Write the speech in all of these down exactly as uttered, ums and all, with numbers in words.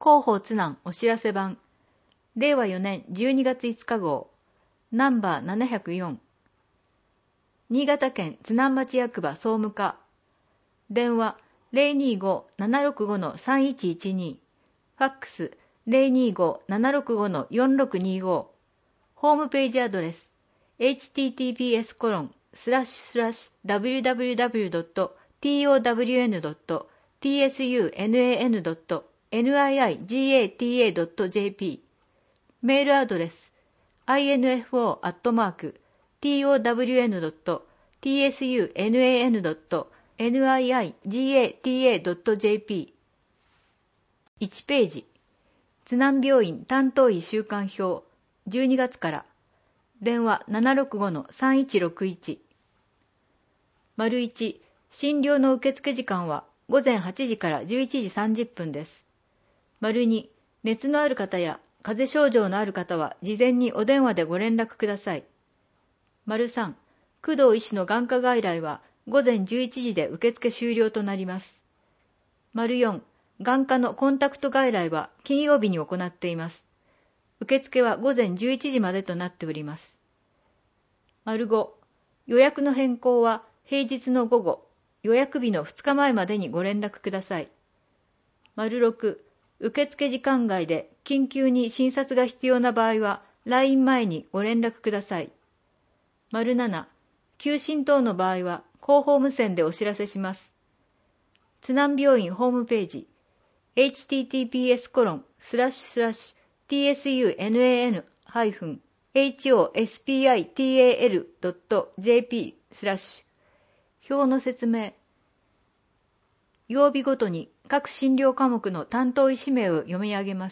広報津南お知らせ版、れいわよねんじゅうにがついつか号、ナンバーななひゃくよん。新潟県津南町役場総務課。電話 ゼロにーごーななろくごのさんいちいちに、ファックス ゼロにーごーななろくごのよんろくにご、ホームページアドレス エイチティーティーピーエスコロンスラッシュスラッシュダブリューダブリューダブリュードットトワンドットツなんドットニーガタドットジェーピー、メールアドレス アイエヌエフオー アットマーク トワンドットツなんドットニーガタドットジェーピー。 いちページ、津南病院担当医週間表、じゅうにがつから。電話ななろくごのさんいちろくいち。丸いち、診療の受付時間はごぜんはちじからじゅういちじさんじゅっぷんです。丸に、熱のある方や風邪症状のある方は事前にお電話でご連絡ください。丸さん、工藤医師の眼科外来はごぜんじゅういちじで受付終了となります。丸よん、眼科のコンタクト外来は金曜日に行っています。受付はごぜんじゅういちじまでとなっております。丸ご、予約の変更は平日の午後、予約日のふつかまえまでにご連絡ください。丸ろく、受付時間外で緊急に診察が必要な場合は ライン 前にご連絡ください。丸なな、休診等の場合は広報無線でお知らせします。津南病院ホームページ エイチティーティーピーエスコロンスラッシュスラッシュティーエスユーエヌエーエヌハイフンエイチオーエスピーアイティーエーエルドットジェーピースラッシュ。表の説明。曜日ごとに各診療科目の担当医師名を読み上げます。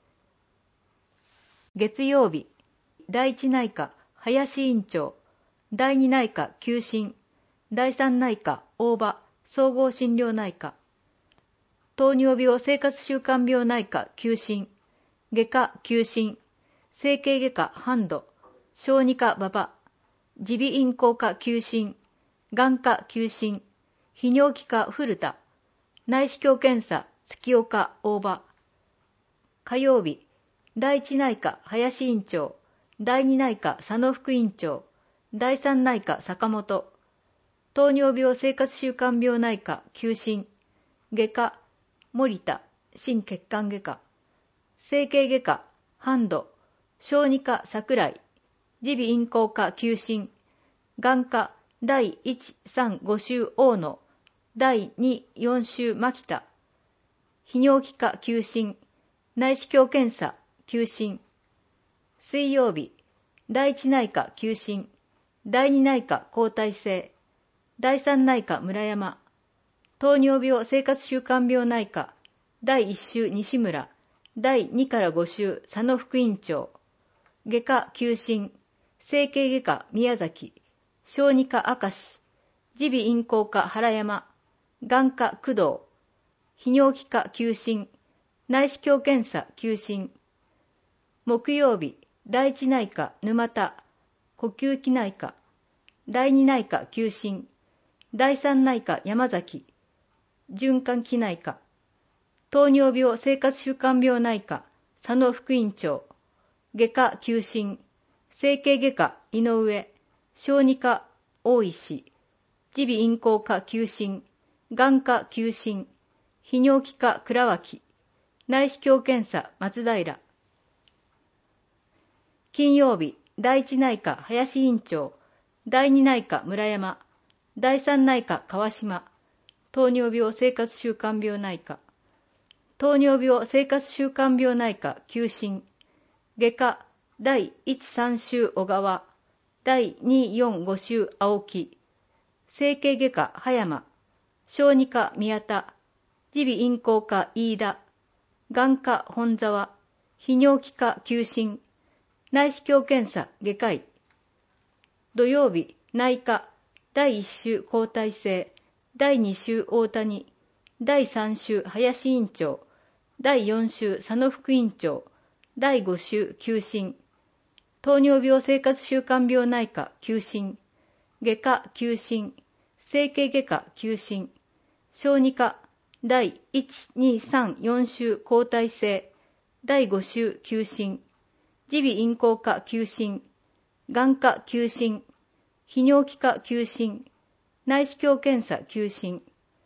月曜日、だいいち内科林院長、だいに内科休診、だいさん内科大場総合診療内科、糖尿病生活習慣病内科休診、外科休診、整形外科半度、小児科馬場、耳鼻咽喉科休診、眼科休診、泌尿器科古田、内視鏡検査月岡大場。火曜日、だいいち内科林院長、だいに内科佐野副院長、だいさん内科坂本、糖尿病生活習慣病内科休診、外科森田心血管外科、整形外科半度、小児科桜井、耳鼻咽喉科休診、眼科だいいち、さん、ご週大野、だいに、よん週牧田、泌尿器科休診、内視鏡検査休診。水曜日、だいいち内科休診、だいに内科交代制、だいさん内科村山、糖尿病生活習慣病内科だいいち週西村、だいにからご週佐野副院長、外科休診、整形外科宮崎、小児科明石、耳鼻咽喉科原山、眼科工藤、泌尿器科休診、内視鏡検査休診。木曜日、だいいち内科沼田、呼吸器内科、だいに内科休診、だいさん内科山崎、循環器内科、糖尿病生活習慣病内科佐野副院長、外科休診、整形外科井上、小児科大石、耳鼻咽喉科休診、眼科休診、泌尿器科倉脇、内視鏡検査松平。金曜日、だいいち内科林院長、だいに内科村山、だいさん内科川島、糖尿病生活習慣病内科、糖尿病生活習慣病内科休診、外科だいいち、さん週小川、だいに、よん、ご週青木、整形外科葉山、小児科宮田、耳鼻咽喉科飯田、眼科本沢、泌尿器科休診、内視鏡検査外科医。土曜日、内科だいいち週交代制、だいに週大谷、だいさん週林院長、だいよん週佐野副院長、だいご週休診、糖尿病生活習慣病内科休診、外科休診、整形外科休診、小児科だいいち、に、さん、よん週交代制、だいご週休診、耳鼻咽喉科休診、眼科休診、泌尿器科休診、内視鏡検査休診、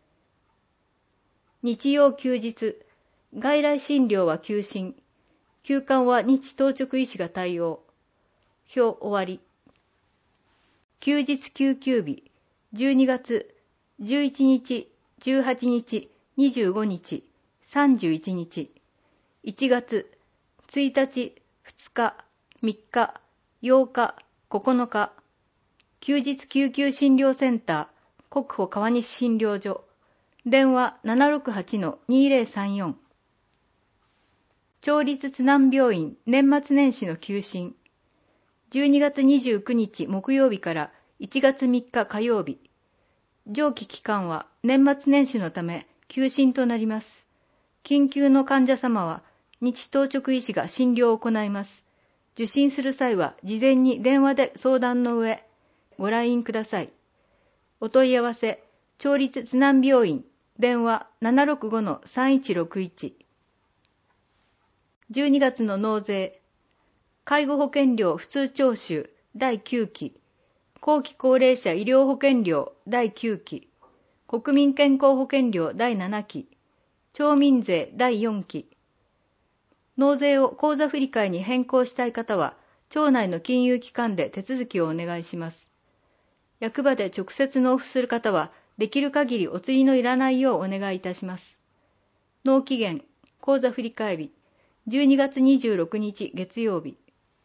日曜休日、外来診療は休診、休館は日当直医師が対応。表終わり。休日救急日、じゅうにがつ、じゅういちにち、じゅうはちにち、にじゅうごにち、さんじゅういちにち、いちがつ、ついたち、ふつか、みっか、ようか、ここのか、休日救急診療センター、国保川西診療所、電話 ななろくはちのにぜろさんよん。町立津南病院年末年始の休診、じゅうにがつにじゅうくにち木曜日からいちがつみっか火曜日、上記期間は年末年始のため休診となります。緊急の患者様は日当直医師が診療を行います。受診する際は事前に電話で相談の上、ご来院ください。お問い合わせ、町立津南病院、電話 ななろくごのさんいちろくいち。じゅうにがつの納税、介護保険料普通徴収だいきゅうき、後期高齢者医療保険料だいきゅうき、国民健康保険料だいななき、町民税だいよんき。納税を口座振替に変更したい方は、町内の金融機関で手続きをお願いします。役場で直接納付する方は、できる限りお釣りのいらないようお願いいたします。納期限、口座振替日、じゅうにがつにじゅうろくにち月曜日。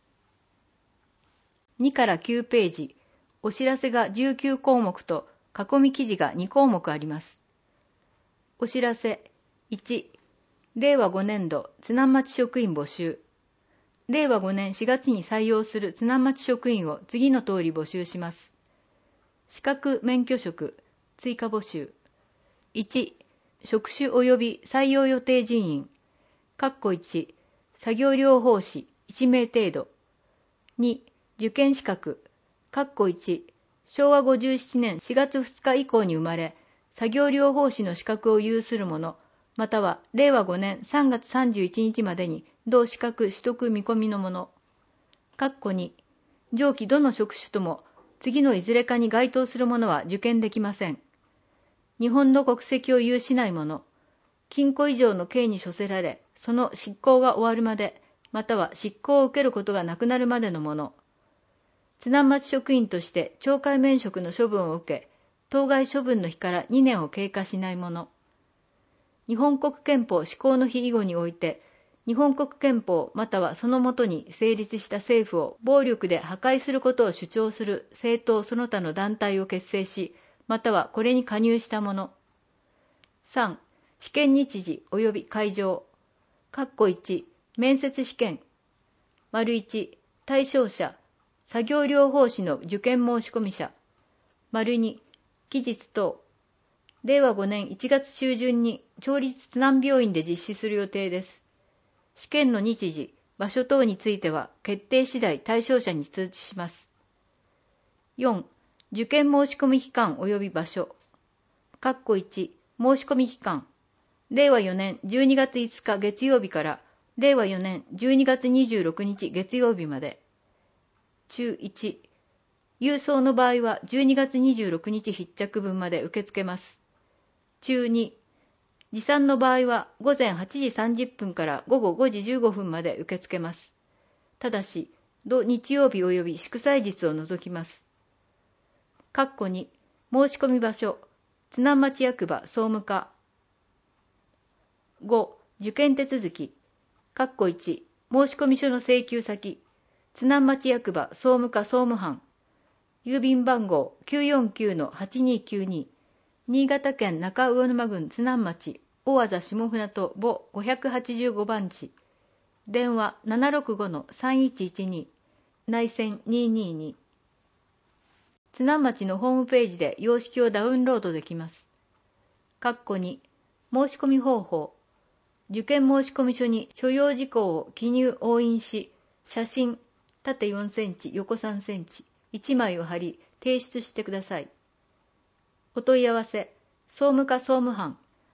にからきゅうページ、お知らせがじゅうきゅうこうもくと囲み記事がにこうもくあります。お知らせいち、れいわごねんど津南町職員募集。れいわごねんしがつに採用する津南町職員を次の通り募集します。資格免許職追加募集。いち、職種及び採用予定人員。括弧いち、作業療法士いちめい程度。に、受験資格。括弧いち、しょうわごじゅうななねんしがつふつか以降に生まれ、作業療法士の資格を有する者、またはれいわごねんさんがつさんじゅういちにちまでに同資格取得見込みの者。括弧に、上記どの職種とも次のいずれかに該当する者は受験できません。日本の国籍を有しない者、禁錮以上の刑に処せられ、その執行が終わるまで、または執行を受けることがなくなるまでの者、津南町職員として懲戒免職の処分を受け、当該処分の日からにねんを経過しない者、日本国憲法施行の日以後において、日本国憲法またはその下に成立した政府を暴力で破壊することを主張する政党その他の団体を結成し、またはこれに加入した者。さん、試験日時及び会場。括弧いち、面接試験。丸いち、対象者、作業療法士の受験申込者。丸に、期日等。れいわごねんいちがつちゅうじゅんに町立津南病院で実施する予定です。試験の日時、場所等については決定次第対象者に通知します。よん、受験申込期間及び場所。括弧いち、申込期間。れいわよねんじゅうにがついつか月曜日かられいわよねんじゅうにがつにじゅうろくにち月曜日まで。中いち、郵送の場合はじゅうにがつにじゅうろくにち必着分まで受け付けます。中に、持参の場合はごぜんはちじさんじゅっぷんからごごごじじゅうごふんまで受け付けます。ただし、土日曜日及び祝祭日を除きます。括弧に、申込場所、津南町役場総務課。ご、受験手続き。括弧いち、申込書の請求先、津南町役場総務課総務班。郵便番号 きゅうよんきゅうのはちにきゅうに、新潟県中魚沼郡津南町大字下船渡母ごひゃくはちじゅうごばん地。電話 ななろくごのさんいちいちに、内線にひゃくにじゅうに。津南町のホームページで様式をダウンロードできます。括弧に、申し込み方法。受験申込書に所要事項を記入押印し、写真、縦よんセンチ、横さんセンチ、いちまいを貼り、提出してください。お問い合わせ、総務課総務班、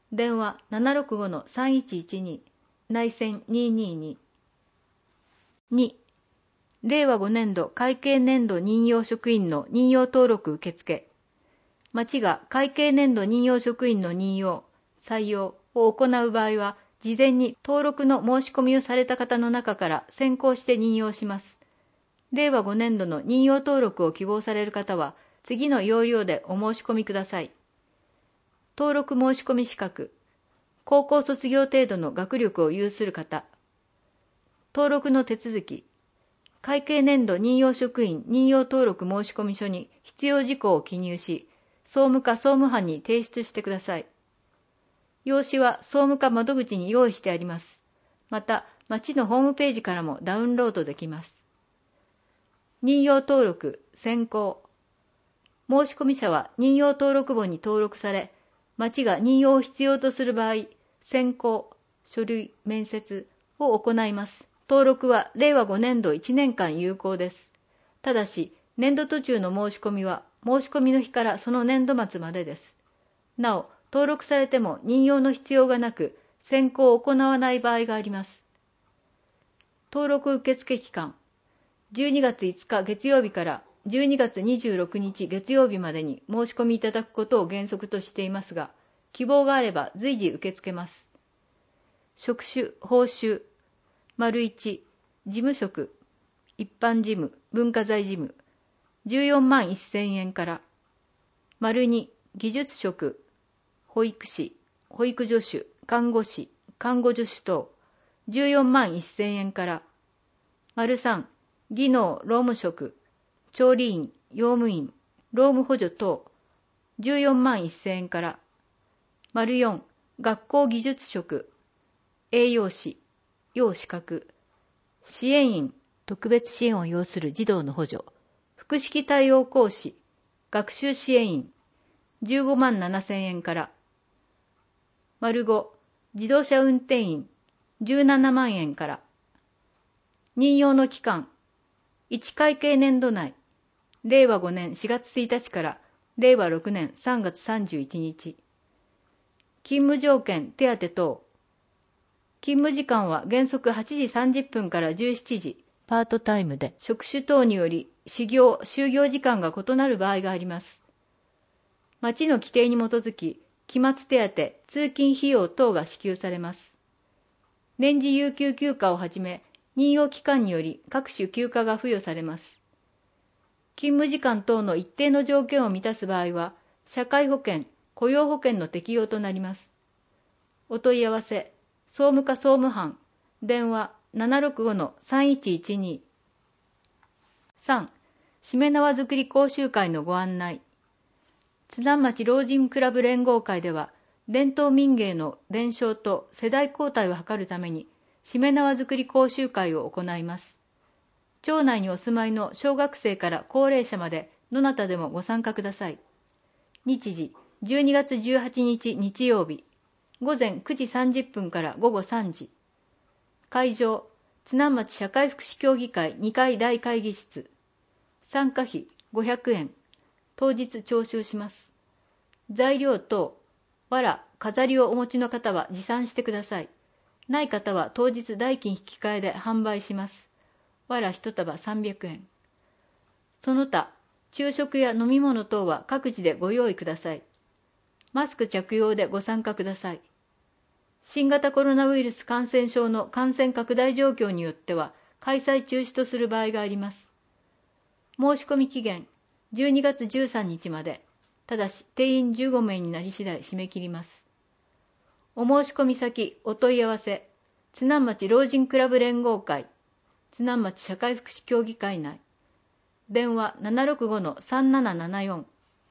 電話 ななろくごのさんいちいちに、内線にひゃくにじゅうに。に、令和ごねん度会計年度任用職員の任用登録受付。町が会計年度任用職員の任用、採用を行う場合は、事前に登録の申し込みをされた方の中から先行して任用します。令和ごねん度の任用登録を希望される方は、次の要領でお申し込みください。登録申し込み資格。高校卒業程度の学力を有する方。登録の手続き。会計年度任用職員任用登録申込書に必要事項を記入し、総務課総務班に提出してください。用紙は総務課窓口に用意してあります。また、町のホームページからもダウンロードできます。任用登録、選考。申込者は任用登録簿に登録され、町が任用を必要とする場合、選考、書類、面接を行います。登録は令和ごねん度いちねんかん有効です。ただし、年度途中の申し込みは申し込みの日からその年度末までです。なお、登録されても任用の必要がなく、選考を行わない場合があります。登録受付期間、じゅうにがついつか月曜日からじゅうにがつにじゅうろくにち月曜日までに申し込みいただくことを原則としていますが、希望があれば随時受け付けます。職種、報酬、丸いち、事務職、一般事務、文化財事務、じゅうよんまんせんえんから、丸に、技術職、保育士、保育助手、看護師、看護助手等、じゅうよんまんせんえんから、丸さん、技能労務職、調理員、用務員、労務補助等、じゅうよんまんせんえんから、丸よん、学校技術職、栄養士、要資格、支援員、特別支援を要する児童の補助、複式対応講師、学習支援員、じゅうごまんななせんえんから、丸ご、自動車運転員、じゅうななまんえんから、任用の期間、いち会計年度内、令和ごねんしがつついたちから令和ろくねんさんがつさんじゅういちにち。勤務条件、手当等。勤務時間は原則はちじさんじゅっぷんからじゅうしちじ、パートタイムで、職種等により始業、就業時間が異なる場合があります。町の規定に基づき、期末手当、通勤費用等が支給されます。年次有給休暇をはじめ、任用期間により各種休暇が付与されます。勤務時間等の一定の条件を満たす場合は、社会保険、雇用保険の適用となります。お問い合わせ、総務課総務班、電話 ななろくごのさんいちいちに。さん. しめ縄作り講習会のご案内。津南町老人クラブ連合会では、伝統民芸の伝承と世代交代を図るために、しめ縄作り講習会を行います。町内にお住まいの小学生から高齢者までどなたでもご参加ください。日時、じゅうにがつじゅうはちにち日曜日、ごぜんくじさんじゅっぷんからごごさんじ。会場、津南町社会福祉協議会にかい大会議室。参加費ごひゃくえん。当日徴収します。材料等、藁、飾りをお持ちの方は持参してください。ない方は当日代金引き換えで販売します。藁一束さんびゃくえん。その他、昼食や飲み物等は各自でご用意ください。マスク着用でご参加ください。新型コロナウイルス感染症の感染拡大状況によっては開催中止とする場合があります。申し込み期限、じゅうにがつじゅうさんにちまで。ただし、定員じゅうごめいになり次第締め切ります。お申し込み先、お問い合わせ、津南町老人クラブ連合会、津南町社会福祉協議会内、電話 ななろくごのさんななななよん。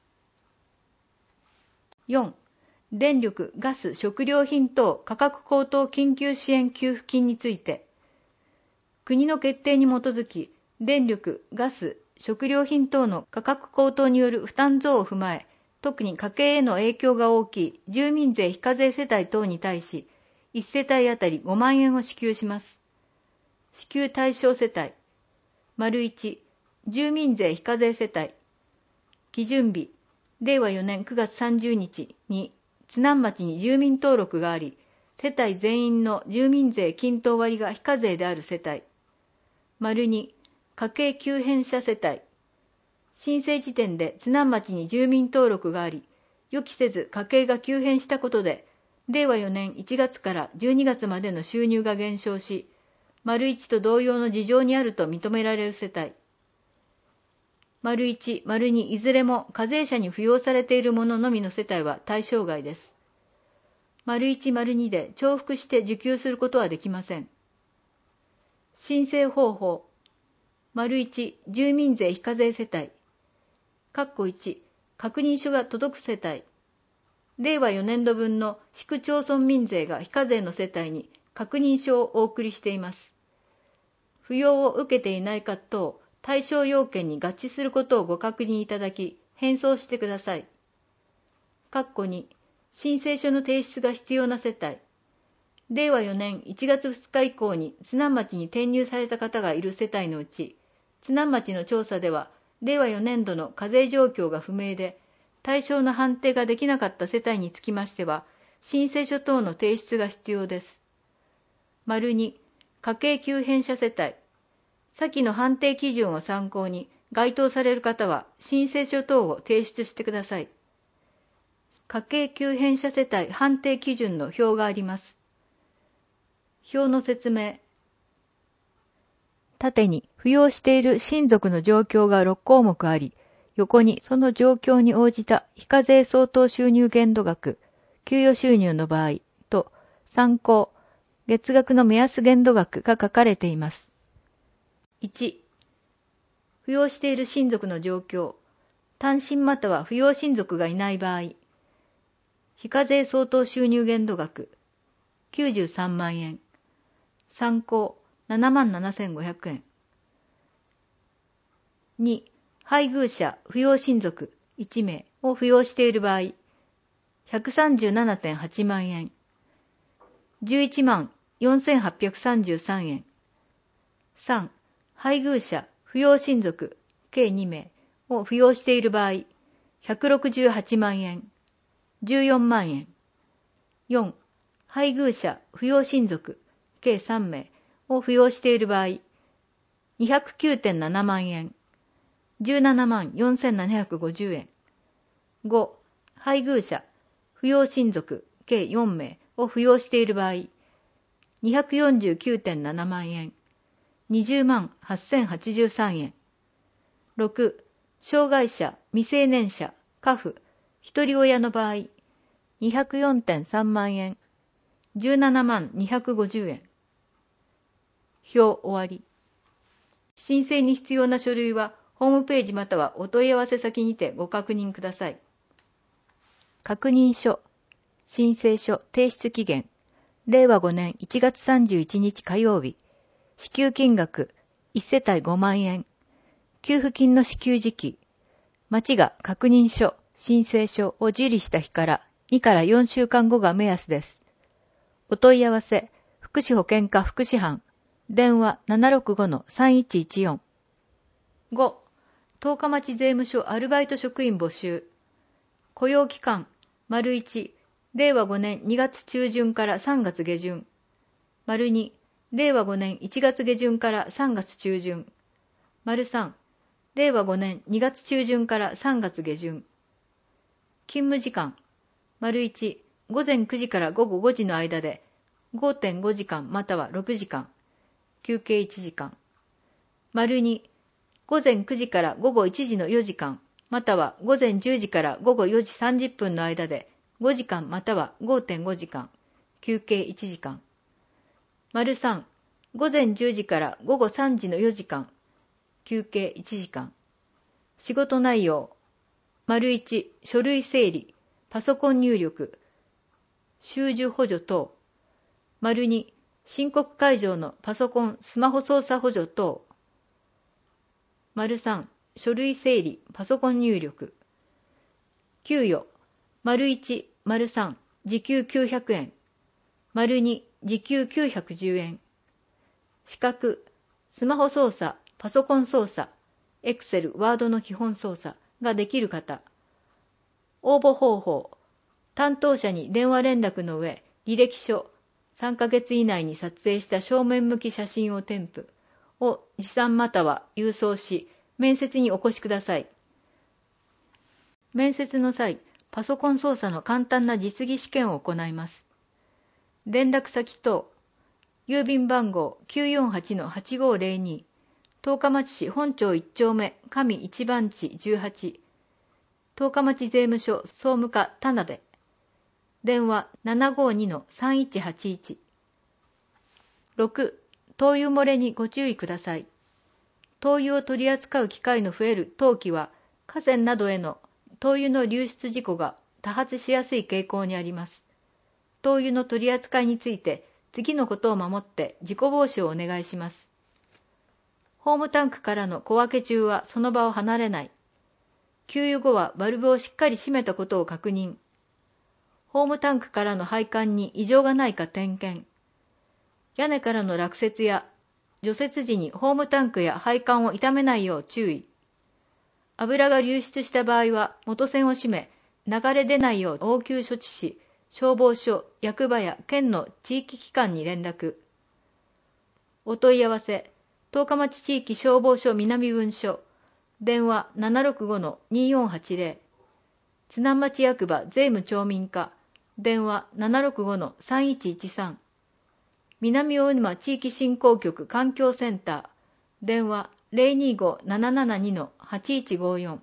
よん. 電力・ガス・食料品等価格高騰緊急支援給付金について、国の決定に基づき、電力・ガス・食料品等の価格高騰による負担増を踏まえ、特に家計への影響が大きい住民税非課税世帯等に対し、いち世帯あたりごまんえんを支給します。支給対象世帯、丸いち、住民税非課税世帯、基準日、れいわよねんくがつさんじゅうにちに津南町に住民登録があり、世帯全員の住民税均等割が非課税である世帯。丸に、家計急変者世帯。申請時点で津南町に住民登録があり、予期せず家計が急変したことで、れいわよねんいちがつからじゅうにがつまでの収入が減少し、丸いちと同様の事情にあると認められる世帯。丸いち、丸にいずれも課税者に扶養されているもののみの世帯は対象外です。丸いち、丸にで重複して受給することはできません。申請方法。丸いち、住民税非課税世帯。括弧いち、確認書が届く世帯。れいわよねんどぶんの市区町村民税が非課税の世帯に確認書をお送りしています。扶養を受けていないか等対象要件に合致することをご確認いただき、返送してください。括弧に、申請書の提出が必要な世帯。れいわよねんいちがつふつか以降に津南町に転入された方がいる世帯のうち、津南町の調査では、れいわよねんどの課税状況が不明で、対象の判定ができなかった世帯につきましては、申請書等の提出が必要です。丸に、家計急変者世帯。先の判定基準を参考に、該当される方は申請書等を提出してください。家計急変者世帯判定基準の表があります。表の説明。縦に扶養している親族の状況がろっこうもくあり、横にその状況に応じた非課税相当収入限度額、給与収入の場合と参考、月額の目安限度額が書かれています。いち、扶養している親族の状況、単身または扶養親族がいない場合、非課税相当収入限度額、きゅうじゅうさんまんえん、参考、ななまんななせんごひゃくえん。に、配偶者、扶養親族いちめいを扶養している場合、ひゃくさんじゅうななてんはちまんえん、じゅういちまんよんせんはっぴゃくさんじゅうさんえん。さん、配偶者、扶養親族計にめいを扶養している場合、ひゃくろくじゅうはちまんえん、じゅうよんまんえん。よん、配偶者、扶養親族計さんめいを扶養している場合、にひゃくきゅうてんななまんえん、じゅうななまんよんせんななひゃくごじゅうえん。ご、配偶者、扶養親族計よんめいを扶養している場合、にひゃくよんじゅうきゅうてんななまんえん、にじゅうまんはっせんはちじゅうさんえん。ろく、障害者、未成年者、家父、一人親の場合、にひゃくよんてんさんまんえん、じゅうななまんにひゃくごじゅうえん。表終わり。申請に必要な書類は、ホームページまたはお問い合わせ先にてご確認ください。確認書、申請書提出期限、れいわごねんいちがつさんじゅういちにち火曜日、支給金額いちせたいごまんえん、給付金の支給時期、町が確認書、申請書を受理した日からにからよんしゅうかんごが目安です。お問い合わせ、福祉保健課福祉班、電話 ななろくごのさんいちいちよん。ご、十日町税務署アルバイト職員募集。雇用期間、丸いち、れいわごねんにがつちゅうじゅんからさんがつげじゅん。丸に、れいわごねんいちがつげじゅんからさんがつちゅうじゅん。丸さん、れいわごねんにがつちゅうじゅんからさんがつげじゅん。勤務時間、丸いち、ごぜんくじからごごごじの間で ごてんごじかんまたはろくじかん。休憩いちじかん。丸に、ごぜんくじからごごいちじのよじかん、またはごぜんじゅうじからごごよじさんじゅっぷんの間でごじかんまたは ごてんごじかん、休憩いちじかん。丸さん、ごぜんじゅうじからごごさんじのよじかん、休憩いちじかん。仕事内容、丸いち、書類整理、パソコン入力、収受補助等。丸に、申告会場のパソコン、スマホ操作補助等。丸さん、書類整理、パソコン入力。給与、丸いち、丸さん、時給きゅうひゃくえん。丸に、時給きゅうひゃくじゅうえん。資格、スマホ操作、パソコン操作、エクセル、ワードの基本操作ができる方。応募方法、 担当者に電話連絡の上、履歴書、さんかげつ以内に撮影した正面向き写真を添付を持参または郵送し、面接にお越しください。面接の際、パソコン操作の簡単な実技試験を行います。連絡先等、郵便番号 きゅうよんはちのはちごーぜろに、十日町市本町いち丁目上一番地じゅうはち、十日町税務署総務課田辺、電話 ななごーにのさんいちはちいち。ろく. 灯油漏れにご注意ください。灯油を取り扱う機会の増える冬季は、河川などへの灯油の流出事故が多発しやすい傾向にあります。灯油の取り扱いについて、次のことを守って事故防止をお願いします。ホームタンクからの小分け中はその場を離れない。給油後はバルブをしっかり閉めたことを確認。ホームタンクからの配管に異常がないか点検。屋根からの落雪や除雪時にホームタンクや配管を傷めないよう注意。油が流出した場合は元栓を閉め、流れ出ないよう応急処置し、消防署、役場や県の地域機関に連絡。お問い合わせ、十日町地域消防署南分署、電話 ななろくごのによんはちぜろ、津南町役場税務町民課、電話 ななろくごのさんいちいちさん、南大沼地域振興局環境センター、電話 ぜろにごななななにのはちいちごよん。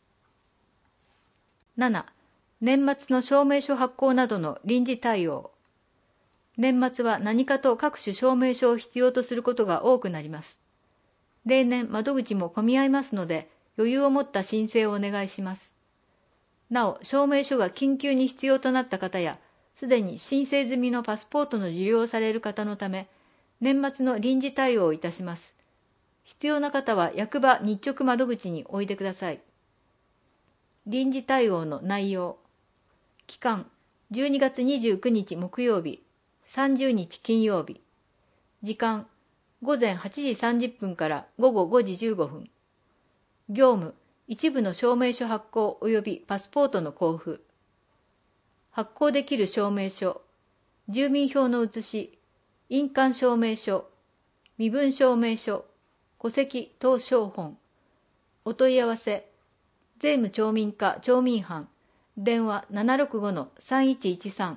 なな. 年末の証明書発行などの臨時対応。年末は何かと各種証明書を必要とすることが多くなります。例年窓口も混み合いますので、余裕を持った申請をお願いします。なお、証明書が緊急に必要となった方や、すでに申請済みのパスポートの受領をされる方のため、年末の臨時対応をいたします。必要な方は役場日直窓口においでください。臨時対応の内容。期間、じゅうにがつにじゅうくにち木曜日、さんじゅうにち金曜日。時間、ごぜんはちじさんじゅっぷんからごごごじじゅうごふん。業務、一部の証明書発行及びパスポートの交付。発行できる証明書、住民票の写し、印鑑証明書、身分証明書、戸籍謄証本。お問い合わせ、税務町民課町民班、電話 ななろくごのさんいちいちさん。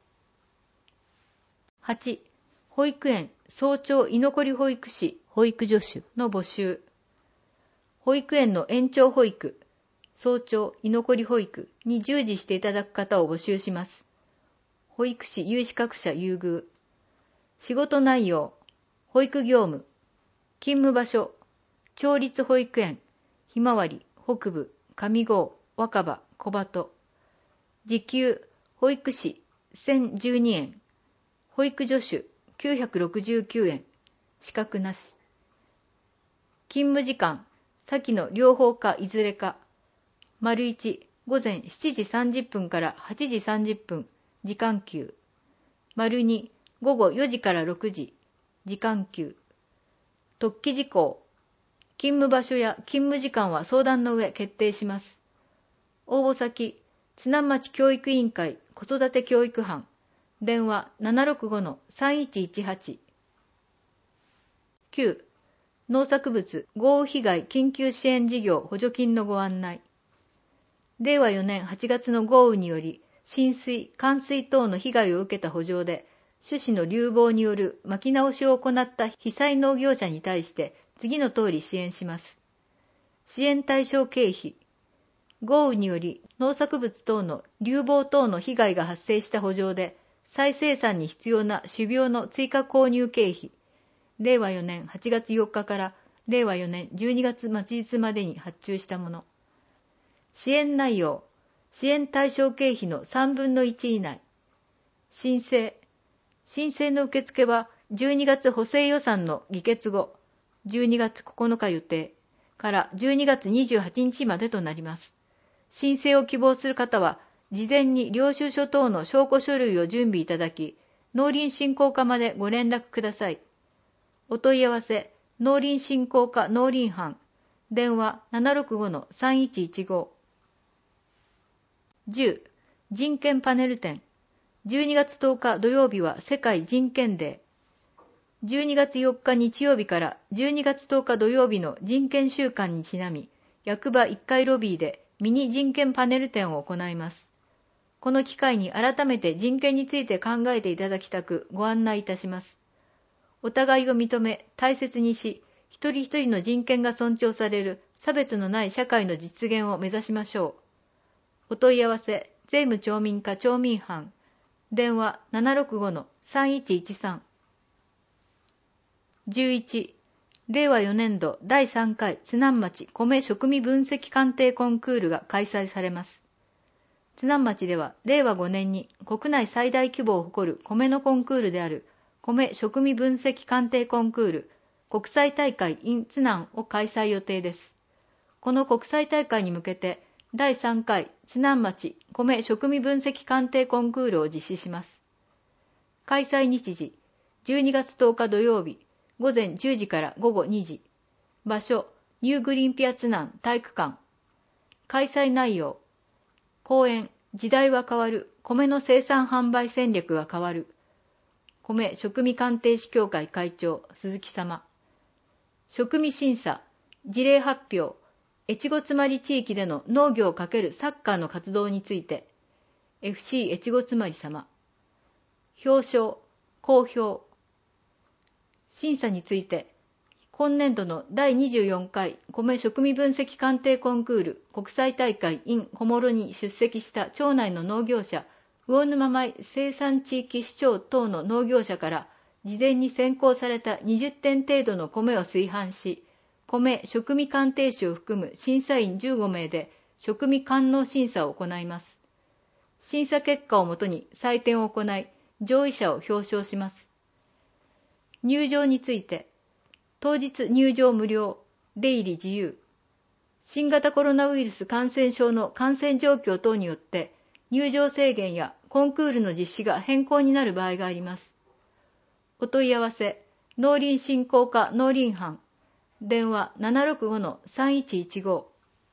はち. 保育園早朝居残り保育士保育助手の募集。保育園の延長保育、早朝居残り保育に従事していただく方を募集します。保育士有資格者優遇。仕事内容、保育業務、勤務場所、町立保育園、ひまわり、北部、上郷、若葉、小鳩。時給、保育士せんじゅうにえん、保育助手きゅうひゃくろくじゅうきゅうえん、資格なし。勤務時間、先の両方かいずれか。丸いち、午前しちじさんじゅっぷんからはちじさんじゅっぷん、時間給。丸に、午後よじからろくじ、時間給。特記事項。勤務場所や勤務時間は相談の上決定します。応募先、津南町教育委員会子育て教育班、電話 ななろくごのさんいちいちはち。きゅう. 農作物豪雨被害緊急支援事業補助金のご案内。れいわよねんはちがつの豪雨により浸水・冠水等の被害を受けた補助で、種子の流亡による巻き直しを行った被災農業者に対して次の通り支援します。支援対象経費。豪雨により農作物等の流亡等の被害が発生した補助で、再生産に必要な種苗の追加購入経費。れいわよねんはちがつよっかかられいわよねんじゅうにがつ末日までに発注したもの。支援内容。支援対象経費のさんぶんのいち以内。申請。申請の受付はじゅうにがつ補正予算の議決後、じゅうにがつここのか予定からじゅうにがつにじゅうはちにちまでとなります。申請を希望する方は、事前に領収書等の証拠書類を準備いただき、農林振興課までご連絡ください。お問い合わせ、農林振興課農林班、電話 ななろくごのさんいちいちご。じゅう. 人権パネル展。じゅうにがつとおか土曜日は世界人権デー。じゅうにがつよっか日曜日からじゅうにがつとおか土曜日の人権週間にちなみ、役場いっかいロビーでミニ人権パネル展を行います。この機会に改めて人権について考えていただきたくご案内いたします。お互いを認め、大切にし、一人一人の人権が尊重される差別のない社会の実現を目指しましょう。お問い合わせ、税務町民課町民班、電話 ななろくごのさんいちいちさん。じゅういち、れいわよねんどだいさんかい津南町米食味分析鑑定コンクールが開催されます。津南町ではれいわごねんに国内最大規模を誇る米のコンクールである米食味分析鑑定コンクール国際大会 in 津南を開催予定です。この国際大会に向けてだいさんかい津南町米食味分析鑑定コンクールを実施します。開催日時、じゅうにがつとおか土曜日、ごぜんじゅうじからごごにじ。場所、ニューグリーンピア津南体育館。開催内容、講演、時代は変わる、米の生産販売戦略が変わる。米食味鑑定士協会会長、鈴木様。食味審査、事例発表、越後妻有地域での農業×サッカーの活動について、エフシー 越後妻有様。表彰、公表。審査について、今年度のだいにじゅうよんかい米食味分析鑑定コンクール国際大会 in 小諸に出席した町内の農業者、魚沼米生産地域市長等の農業者から事前に選考されたにじゅってん程度の米を炊飯し、米食味鑑定士を含む審査員じゅうごめいで食味官能審査を行います。審査結果をもとに採点を行い、上位者を表彰します。入場について、当日入場無料、出入り自由。新型コロナウイルス感染症の感染状況等によって入場制限やコンクールの実施が変更になる場合があります。お問い合わせ、農林振興課農林班、電話 ななろくごのさんいちいちご。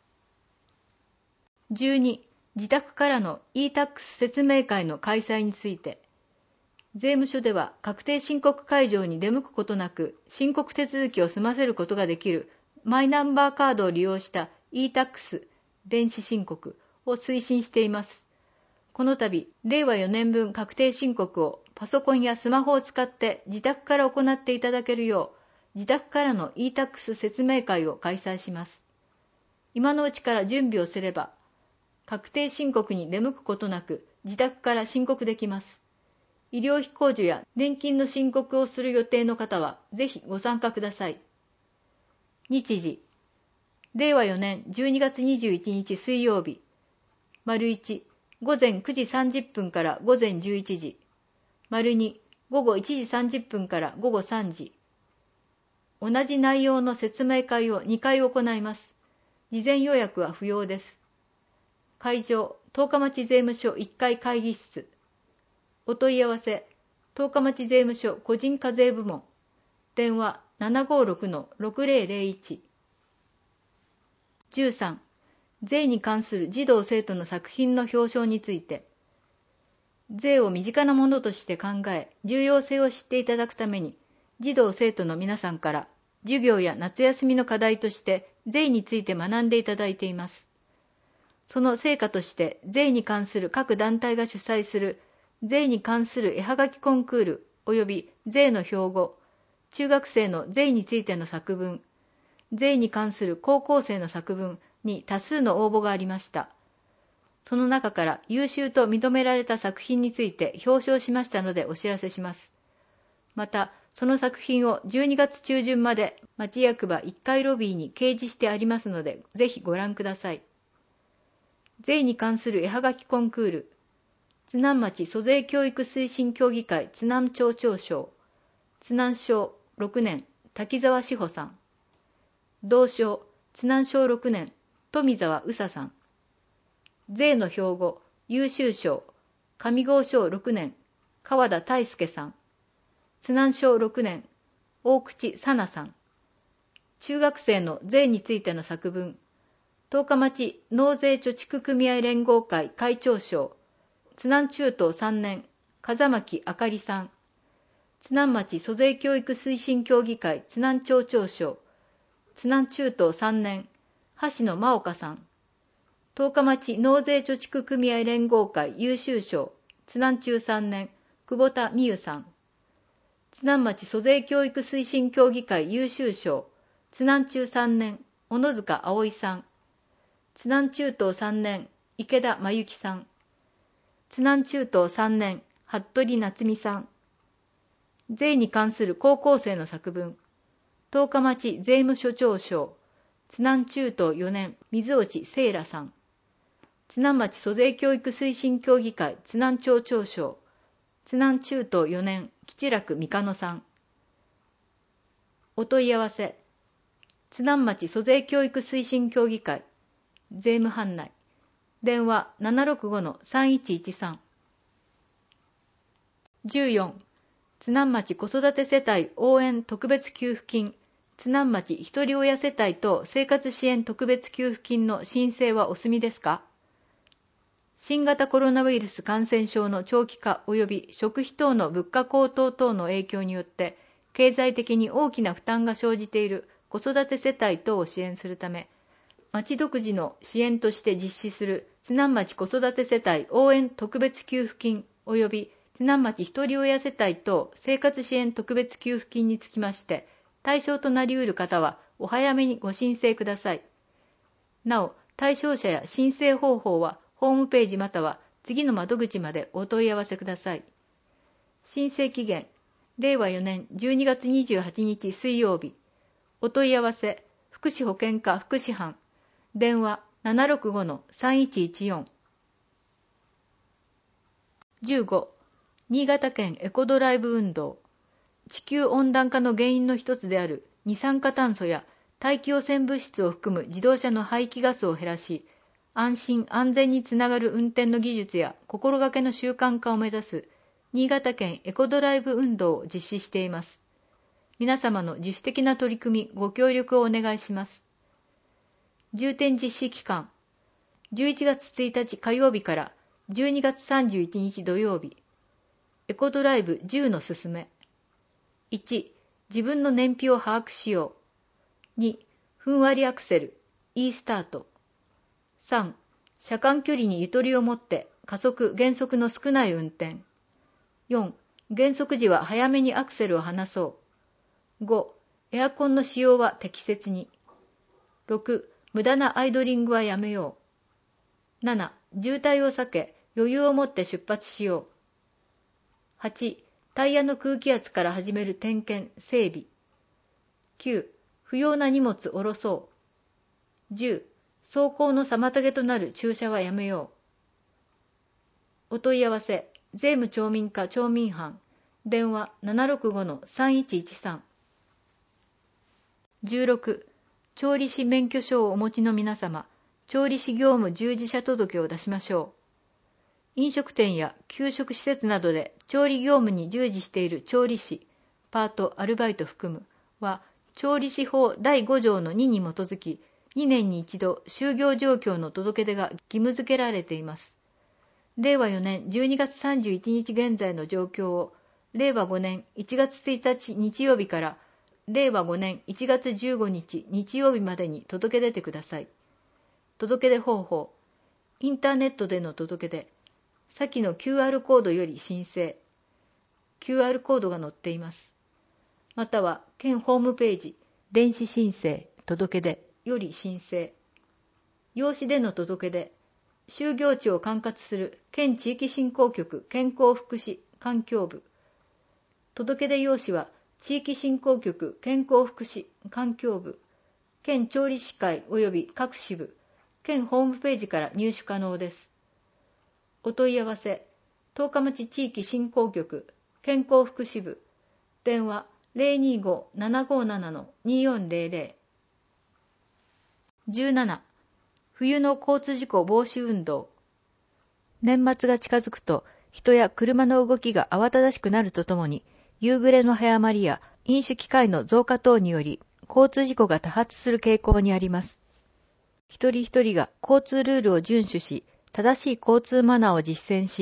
じゅうに、自宅からの イータックス 説明会の開催について、税務署では確定申告会場に出向くことなく申告手続きを済ませることができるマイナンバーカードを利用した イータックス 電子申告を推進しています。この度、れいわよねんぶん確定申告をパソコンやスマホを使って自宅から行っていただけるよう、自宅からの イータックス 説明会を開催します。今のうちから準備をすれば、確定申告に出向くことなく自宅から申告できます。医療費控除や年金の申告をする予定の方は、ぜひご参加ください。日時、れいわよねんじゅうにがつにじゅういちにち水曜日、丸いち、ごぜんくじさんじゅっぷんからごぜんじゅういちじ、丸に、ごごいちじさんじゅっぷんからごごさんじ。同じ内容の説明会をにかい行います。事前予約は不要です。会場、十日町税務署いっかい会議室。お問い合わせ、十日町税務署個人課税部門、電話 ななごろくのろくぜろぜろいち。じゅうさん、税に関する児童生徒の作品の表彰について、税を身近なものとして考え、重要性を知っていただくために、児童生徒の皆さんから授業や夏休みの課題として税について学んでいただいています。その成果として税に関する各団体が主催する税に関する絵はがきコンクール及び税の標語、中学生の税についての作文、税に関する高校生の作文に多数の応募がありました。その中から優秀と認められた作品について表彰しましたのでお知らせします。また、その作品をじゅうにがつちゅうじゅんまで町役場いっかいロビーに掲示してありますので、ぜひご覧ください。税に関する絵はがきコンクール、津南町租税教育推進協議会津南町長賞、津南省ろくねん滝沢志保さん、同賞津南省ろくねん富沢宇佐さん、税の標語優秀賞上郷省ろくねん川田大輔さん、津南省ろくねん大口佐奈さん、中学生の税についての作文、十日町納税貯蓄組合連合会会長賞津南中等さんねん、風巻あかりさん。津南町租税教育推進協議会津南町長賞、津南中等さんねん、橋野真岡さん。十日町納税貯蓄組合連合会優秀賞、津南中さんねん、久保田美優さん。津南町租税教育推進協議会優秀賞、津南中さんねん、小野塚葵さん。津南中等さんねん、池田真由紀さん。津南中等さんねん、服部夏美さん。税に関する高校生の作文、十日町税務署長賞、津南中等よねん、水落聖羅さん。津南町租税教育推進協議会津南町長賞、津南中等よねん、吉楽美香野さん。お問い合わせ、津南町租税教育推進協議会、税務班内、電話 ななろくごのさんいちいちさん。じゅうよん、津南町子育て世帯応援特別給付金、津南町ひとり親世帯等生活支援特別給付金の申請はお済みですか？新型コロナウイルス感染症の長期化及び食費等の物価高騰等の影響によって経済的に大きな負担が生じている子育て世帯等を支援するため、町独自の支援として実施する津南町子育て世帯応援特別給付金及び津南町ひとり親世帯等生活支援特別給付金につきまして、対象となり得る方はお早めにご申請ください。なお、対象者や申請方法はホームページまたは次の窓口までお問い合わせください。申請期限、れいわよねんじゅうにがつにじゅうはちにち水曜日。お問い合わせ、福祉保健課福祉班。電話 ななろくごのさんいちいちよん。じゅうご、新潟県エコドライブ運動。地球温暖化の原因の一つである二酸化炭素や大気汚染物質を含む自動車の排気ガスを減らし、安心安全につながる運転の技術や心がけの習慣化を目指す新潟県エコドライブ運動を実施しています。皆様の自主的な取り組み、ご協力をお願いします。重点実施期間、じゅういちがつついたち火曜日からじゅうにがつさんじゅういちにち土曜日。エコドライブじゅうのすすめ。いち、自分の燃費を把握しよう。に、ふんわりアクセル、いいスタート。さん、車間距離にゆとりを持って加速・減速の少ない運転。よん、減速時は早めにアクセルを離そう。ご、エアコンの使用は適切に。ろく、無駄なアイドリングはやめよう。なな、渋滞を避け余裕を持って出発しよう。はち、タイヤの空気圧から始める点検・整備。きゅう、不要な荷物下ろそう。じゅう、走行の妨げとなる駐車はやめよう。お問い合わせ、税務町民課町民班。電話 ななろくごのさんいちいちさん。じゅうろく、調理師免許証をお持ちの皆様、調理師業務従事者届を出しましょう。飲食店や給食施設などで調理業務に従事している調理師、パート、アルバイト含むは、調理師法だいごじょうのにに基づき、にねんに一度就業状況の届け出が義務付けられています。れいわよねんじゅうにがつさんじゅういちにち現在の状況を、れいわごねんいちがつついたち日曜日かられいわごねんいちがつじゅうごにち日曜日までに届け出てください。届け出方法、インターネットでの届け出、先の キューアール コードより申請。キューアール コードが載っています。または、県ホームページ、電子申請、届け出より申請。用紙での届け出、就業地を管轄する県地域振興局健康福祉環境部。届け出用紙は、地域振興局健康福祉環境部、県調理師会及び各支部、県ホームページから入手可能です。お問い合わせ、十日町地域振興局健康福祉部、電話 ゼロにーご ななごーなな にーよんゼロゼロ。じゅうなな、冬の交通事故防止運動。年末が近づくと、人や車の動きが慌ただしくなるとともに、夕暮れの早まりや飲酒機会の増加等により、交通事故が多発する傾向にあります。一人一人が交通ルールを遵守し、正しい交通マナーを実践し、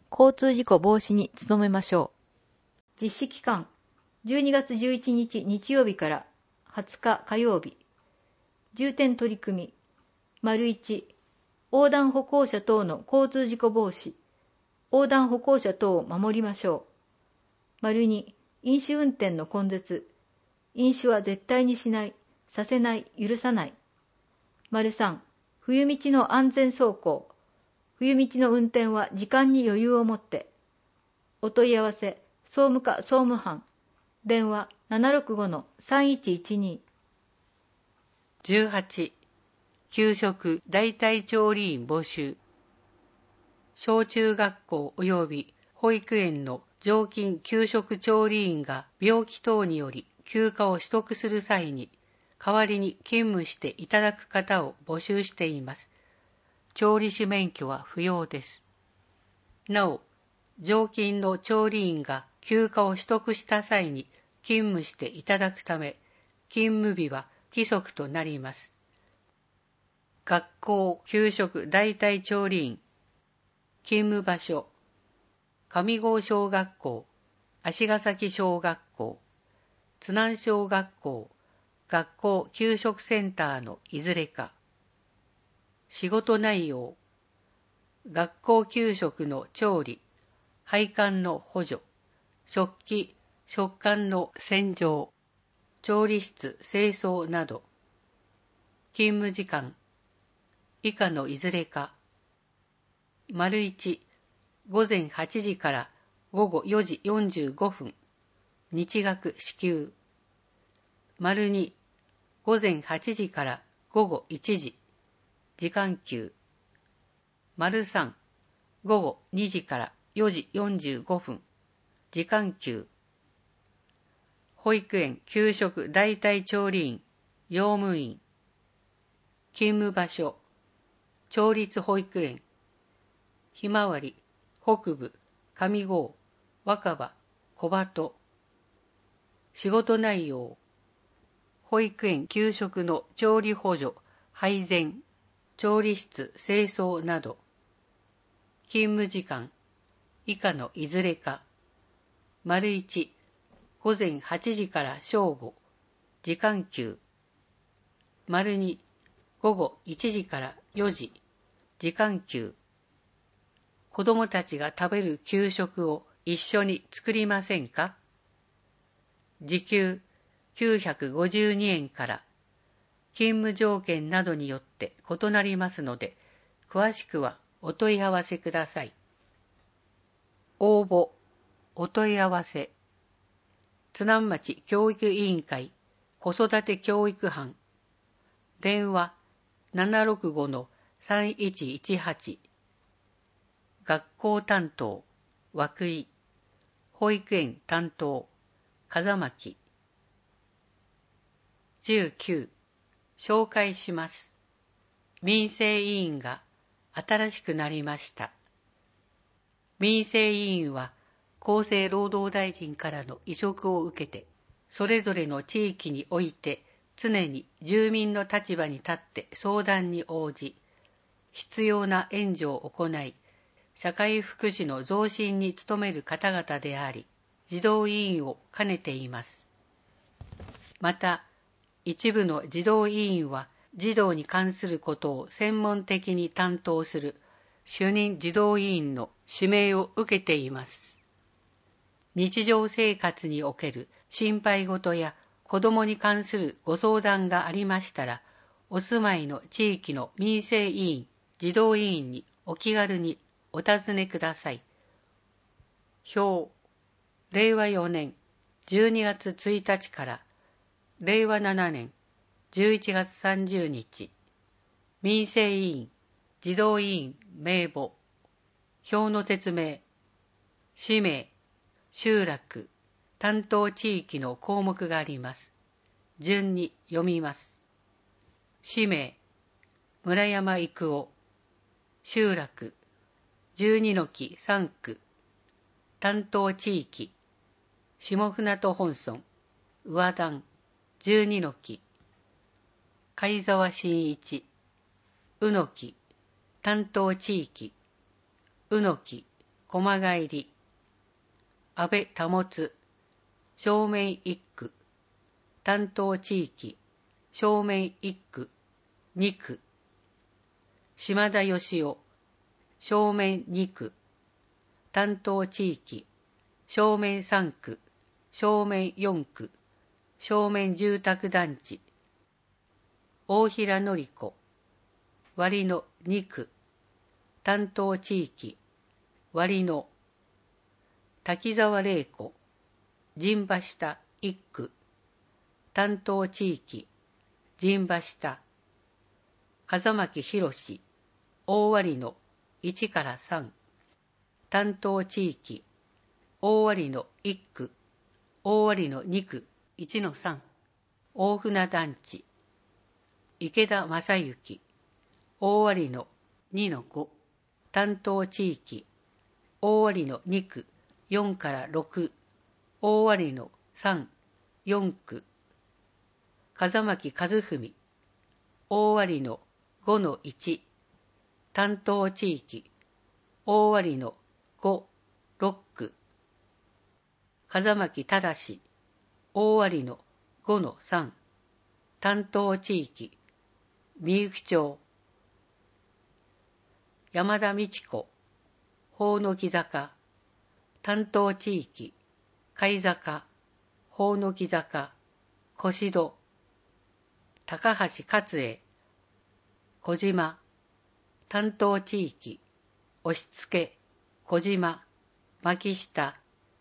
交通事故防止に努めましょう。実施期間、じゅうにがつじゅういちにち日曜日からはつか火曜日。重点取り組み。丸いち、横断歩行者等の交通事故防止。横断歩行者等を守りましょう。丸に、飲酒運転の根絶。飲酒は絶対にしない、させない、許さない。丸さん、冬道の安全走行。冬道の運転は時間に余裕を持って。お問い合わせ、総務課総務班。電話 ななろくごのさんいちいちに。 じゅうはち、給食代替調理員募集。小中学校及び保育園の常勤給食調理員が病気等により休暇を取得する際に代わりに勤務していただく方を募集しています。調理師免許は不要です。なお、常勤の調理員が休暇を取得した際に勤務していただくため、勤務日は規則となります。学校給食代替調理員。勤務場所、上郷小学校、足ヶ崎小学校、津南小学校、学校給食センターのいずれか。仕事内容、学校給食の調理、配管の補助、食器、食管の洗浄、調理室清掃など。勤務時間、以下のいずれか。丸いち、午前はちじから午後よじよんじゅうごふん、日額支給。丸に、午前はちじから午後いちじ、時間給。丸さん、午後にじからよじよんじゅうごふん、時間給。保育園給食代替調理員、用務員。勤務場所、町立保育園。ひまわり、北部、上郷、若葉、小鳩。仕事内容、保育園給食の調理補助、配膳、調理室清掃など。勤務時間、以下のいずれか。丸いち、午前はちじから正午、時間給。丸に、午後いちじからよじ、時間給。子どもたちが食べる給食を一緒に作りませんか？時給きゅうひゃくごじゅうにえんから。勤務条件などによって異なりますので、詳しくはお問い合わせください。応募、お問い合わせ。津南町教育委員会子育て教育班。電話 ななろくごのさんいちいちはち。学校担当、涌井。保育園担当、風巻。じゅうきゅう、紹介します。民生委員が新しくなりました。民生委員は厚生労働大臣からの委嘱を受けて、それぞれの地域において常に住民の立場に立って相談に応じ、必要な援助を行い、社会福祉の増進に努める方々であり、児童委員を兼ねています。また、一部の児童委員は児童に関することを専門的に担当する主任児童委員の指名を受けています。日常生活における心配事や子どもに関するご相談がありましたら、お住まいの地域の民生委員、児童委員にお気軽にお尋ねください。表、れいわよねんじゅうにがつついたちかられいわななねんじゅういちがつさんじゅうにち、民生委員、児童委員名簿。表の説明。氏名、集落、担当地域の項目があります。順に読みます。氏名、村山育夫。集落、じゅうにのきさんく。担当地域、下船渡本村、上段、じゅうにのき。貝沢真一、宇野木、担当地域、宇野木、 駒帰り、安倍保つ、正面一区、担当地域、正面一区、二区、島田義夫、正面二区、担当地域、正面三区、正面四区、正面住宅団地、大平典子、割の二区、担当地域、割の、滝沢玲子、陣馬下一区、担当地域、陣馬下、風巻博士、大割のいちからさん、担当地域、大割のいっ区、大割のに区、いちのさん、大船団地、池田正幸、大割のにのご、担当地域、大割のに区、よんからろく、大割のさん、よん区、風巻和文、大割のごのいち、担当地域、大割のご、ろっ区、風巻正、大割のごのさん、担当地域、みゆき町、山田美智子、ほの木坂、担当地域、貝坂、ほの木坂、越戸、高橋勝栄、小島、担当地域、押付、小島、牧下、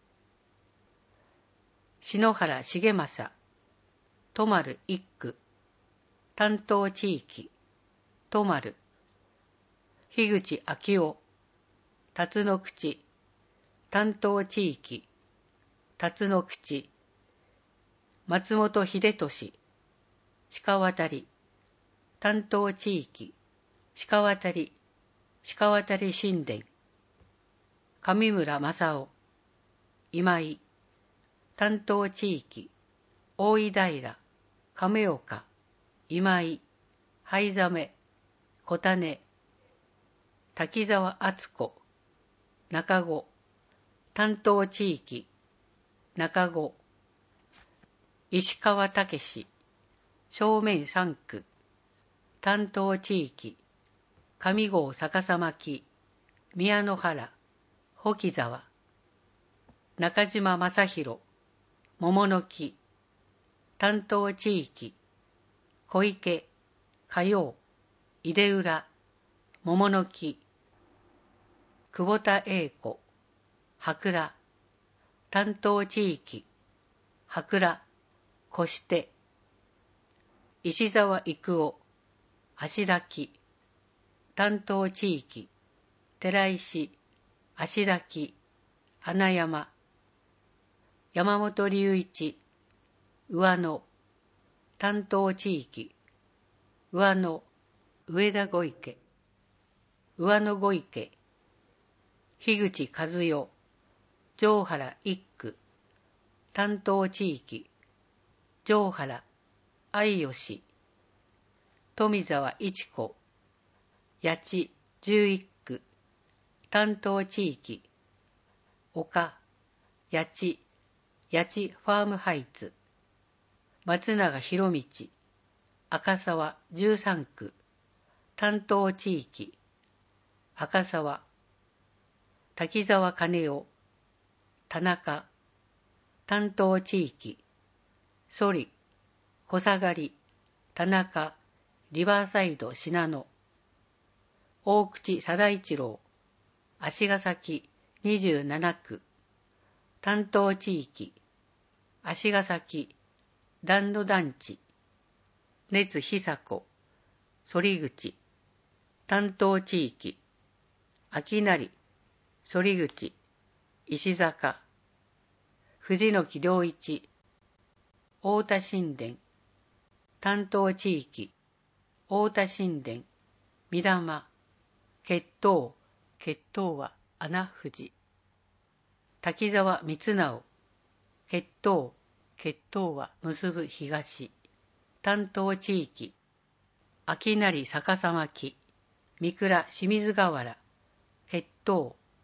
篠原重政、泊丸一区、担当地域、泊丸、樋口昭夫、辰野口、担当地域、辰野口、松本秀俊、鹿渡り、担当地域、鹿渡り、鹿渡り神殿、上村正夫、今井、担当地域、大井平、亀岡、今井、灰鮫、小種、滝沢敦子、中子、担当地域、中子、石川武史、正面三区、担当地域、上郷逆さ巻、宮野原、保木沢、中島正弘、桃の木、担当地域、小池、火曜、井出浦、桃の木、久保田栄子、白良、担当地域、白良、越手、石沢育夫、足滝、担当地域、寺石、足滝、穴山、山本隆一、上野、担当地域、上野、上田御池、上野御池、樋口和代、城原一区、担当地域、城原、相吉、富沢一子、八千十一区、担当地域、岡、八千、八千ファームハイツ、松永博道、赤沢十三区、担当地域、赤沢、滝沢金夫、田中、担当地域、ソリ、小下がり、田中、リバーサイド信濃、大口貞一郎、足ヶ崎にじゅうなな区、担当地域、足ヶ崎、団野団地、熱久子、反口、担当地域、秋成、反口、石坂、藤木良一、太田神殿、担当地域、太田神殿、三玉、決闘、決闘は穴藤、滝沢光直、決闘、決闘は結ぶ東、担当地域、秋成逆さ巻、三倉清水河原、決闘、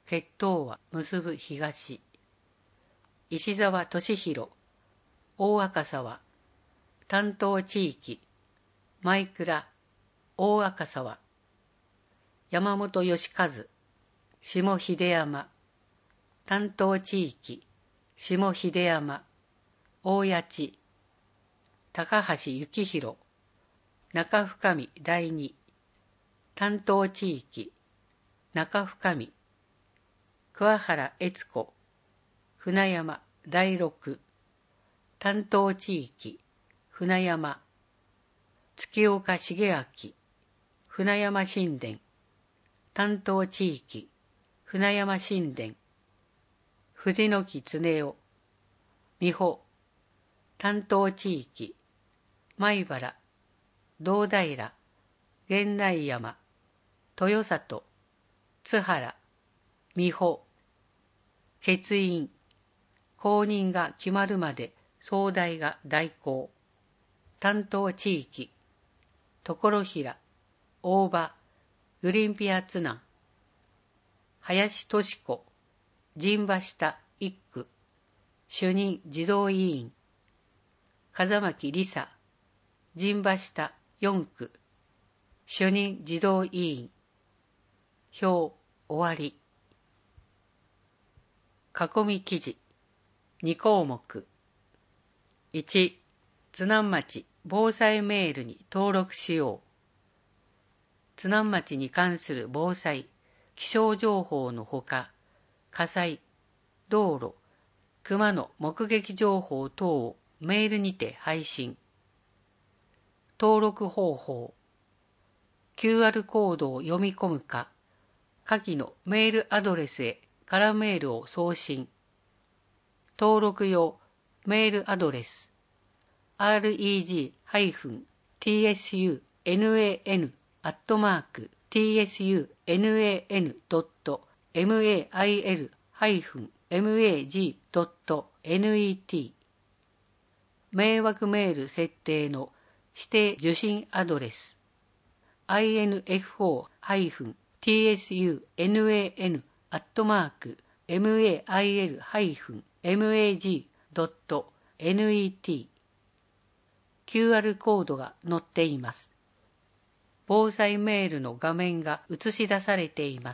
血統は結ぶ東。石沢俊弘、大赤沢。担当地域、前倉、大赤沢。山本義和、下秀山。担当地域、下秀山。大谷地。高橋幸宏、中深見第二。担当地域、中深見。桑原悦子、船山第六。担当地域、船山。月岡重明、船山神殿。担当地域、船山神殿。藤野木恒夫、美穂。担当地域、米原、堂平、源内山、豊里、津原、美穂。欠員、公認が決まるまで総代が代行。担当地域、所平、大場、グリンピアツナン。林敏子、陣馬下一区、主任児童委員。風巻梨沙、陣馬下四区、主任児童委員。表終わり。囲み記事に項目。いち、津南町防災メールに登録しよう。津南町に関する防災、気象情報のほか、火災、道路、熊の目撃情報等をメールにて配信。登録方法。キューアール コードを読み込むか、下記のメールアドレスへ空メールを送信。登録用メールアドレス アールイージー ティーエスユーエヌエーエヌ アットマーク ティーエスユーエヌエーエヌ ドット メール マジ ドット ネット。迷惑メール設定の指定受信アドレス インフォ ティーエスユーエヌエーエヌ アットマーク メール マジ ドット ネット。キューアール コードが載っています。防災メールの画面が映し出されています。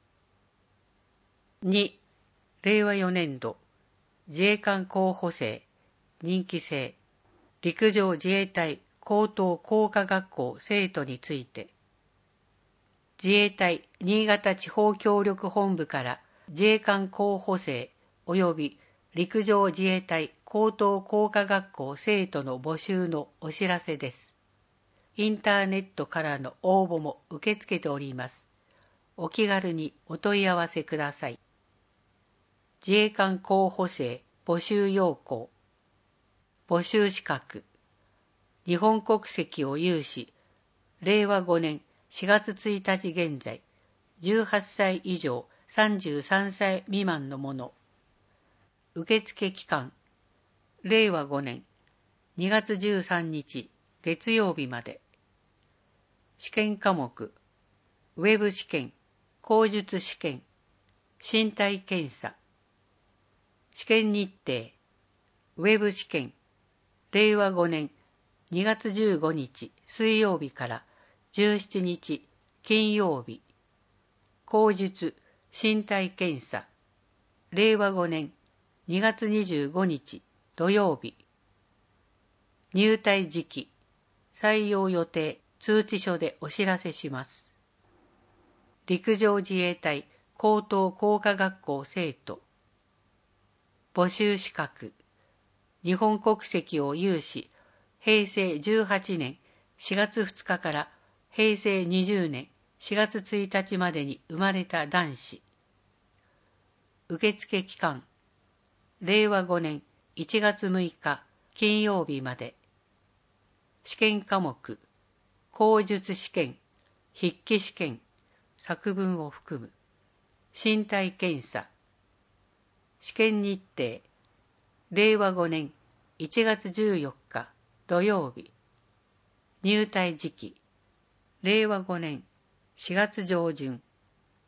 に、れいわよねんど自衛官候補生任期制陸上自衛隊高等工科学校生徒について、自衛隊新潟地方協力本部から自衛官候補生及び陸上自衛隊高等工科学校生徒の募集のお知らせです。インターネットからの応募も受け付けております。お気軽にお問い合わせください。自衛官候補生募集要項。募集資格。日本国籍を有し、れいわごねんしがつついたち現在、じゅうはっさい以上さんじゅうさんさい未満の者。受付期間。れいわごねんにがつじゅうさんにち月曜日まで。試験科目。ウェブ試験、口述試験、身体検査。試験日程。ウェブ試験。れいわごねんにがつじゅうごにち水曜日からじゅうしちにち金曜日。口述、身体検査。れいわごねんにがつにじゅうごにち土曜日。入隊時期、採用予定通知書でお知らせします。陸上自衛隊高等工科学校生徒。募集資格。日本国籍を有し、へいせいじゅうはちねんしがつふつかからへいせいにじゅうねんしがつついたちまでに生まれた男子。受付期間。れいわごねんいちがつむいか金曜日まで。試験科目。口述試験、筆記試験、作文を含む。身体検査。試験日程。れいわごねんいちがつじゅうよっか土曜日。入隊時期。れいわごねんしがつじょうじゅん。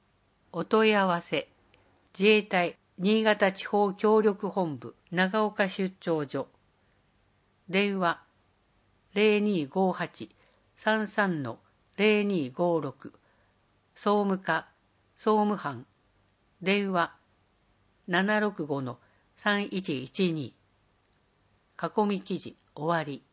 お問い合わせ、自衛隊新潟地方協力本部長岡出張所、電話 ゼロにーごーはち さんさん ゼロにーごーろく、総務課総務班、電話 ななろくご さんいちいちに、囲み記事終わり。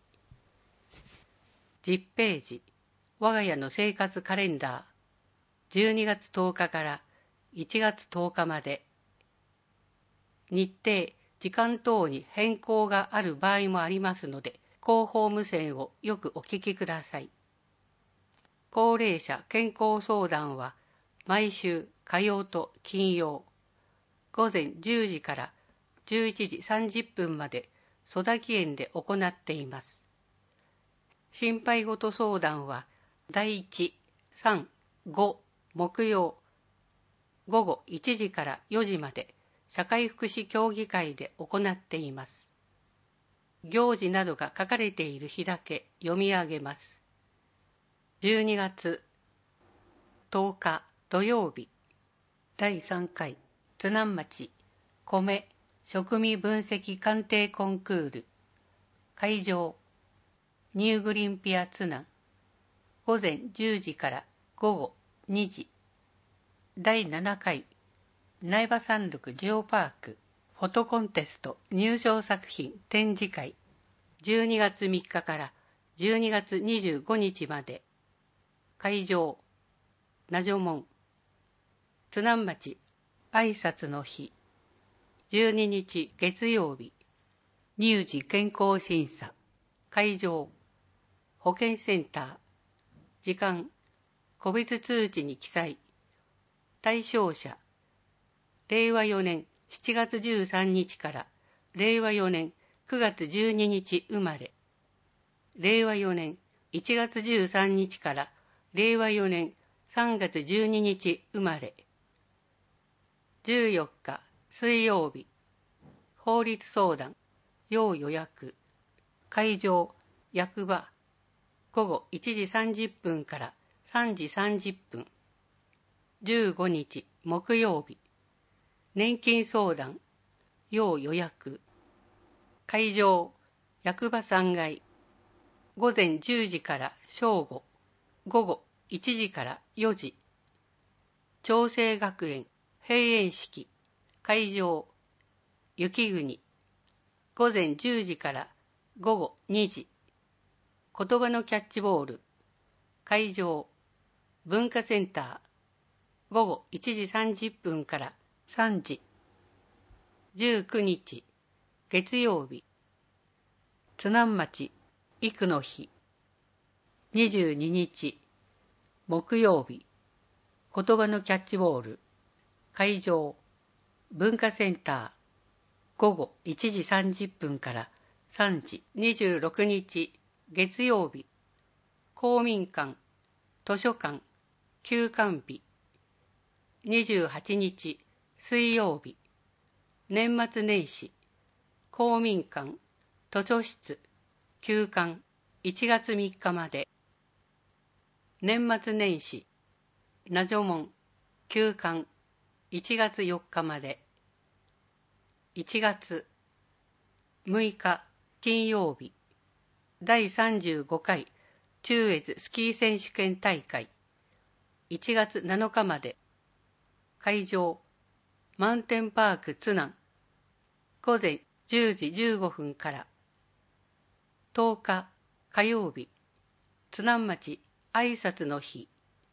じゅっページ、我が家の生活カレンダー、じゅうにがつとおかからいちがつとおかまで。日程、時間等に変更がある場合もありますので、広報無線をよくお聞きください。高齢者健康相談は毎週火曜と金曜、午前じゅうじからじゅういちじさんじゅっぷんまで曽田木園で行っています。心配事相談はだいいち、さん、ご木曜、午後いちじからよじまで社会福祉協議会で行っています。行事などが書かれている日だけ読み上げます。じゅうにがつとおか土曜日、だいさんかい津南町米食味分析鑑定コンクール、会場ニューグリーンピア津南、午前じゅうじから午後にじ。だいななかい苗場山麓ジオパークフォトコンテスト入賞作品展示会、じゅうにがつみっかからじゅうにがつにじゅうごにちまで。会場名所門、津南町挨拶の日、じゅうににち月曜日乳児健康審査、会場保健センター、時間個別通知に記載、対象者れいわよねんしちがつじゅうさんにちかられいわよねんくがつじゅうににち生まれ、れいわよねんいちがつじゅうさんにちかられいわよねんさんがつじゅうににち生まれ。じゅうよっか水曜日、法律相談要予約、会場役場、午後いちじさんじゅっぷんからさんじさんじゅっぷん。じゅうごにち木曜日、年金相談要予約、会場役場さんがい、午前じゅうじから正午、午後いちじからよじ。長生学園閉園式、会場雪国、午前じゅうじから午後にじ。言葉のキャッチボール、会場文化センター、午後いちじさんじゅっぷんからさんじ。じゅうくにち月曜日、津南町育の日。にじゅうににち木曜日、言葉のキャッチボール、会場文化センター、午後いちじさんじゅっぷんからさんじ。にじゅうろくにち月曜日、公民館図書館休館日。にじゅうはちにち水曜日、年末年始公民館図書室休館いちがつみっかまで。年末年始名所門休館いちがつよっかまで。いちがつむいか金曜日、だいさんじゅうごかい中越スキー選手権大会、いちがつなのかまで。会場マウンテンパーク津南、午前じゅうじじゅうごふんから。とおか火曜日、津南町挨拶の日。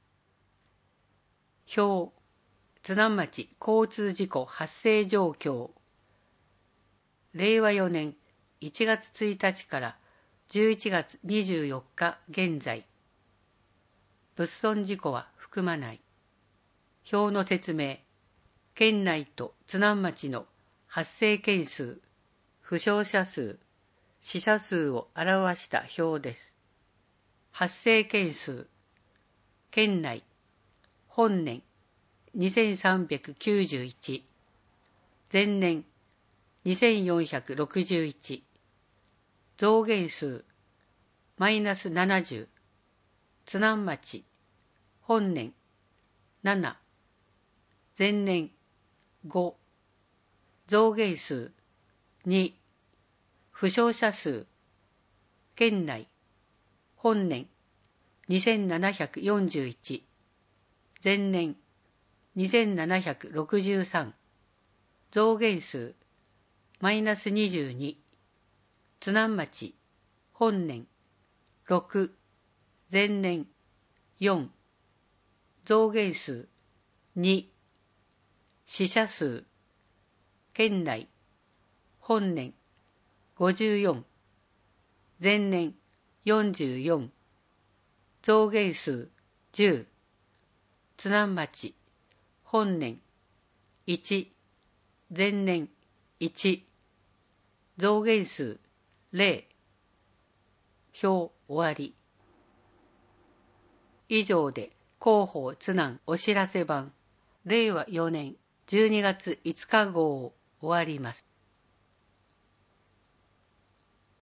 表、津南町交通事故発生状況。れいわよねんいちがつついたちからじゅういちがつにじゅうよっか現在。物損事故は含まない。表の説明、県内と津南町の発生件数、負傷者数、死者数を表した表です。発生件数、県内、本年にせんさんびゃくきゅうじゅういち、前年にせんよんひゃくろくじゅういち、増減数、マイナスななじゅう、津南町、本年なな、 前年ご、増減数に、負傷者数、県内、本年にせんななひゃくよんじゅういち、前年にせんななひゃくろくじゅうさん、増減数マイナスにじゅうに、津南町、本年ろく、前年よん、増減数に、死者数、県内、本年ごじゅうよん、前年よんじゅうよん、増減数じゅう、津南町、本年いち、前年いち、増減数ゼロ、表終わり。以上で広報津南お知らせ版れいわよねんじゅうにがついつか号を終わります。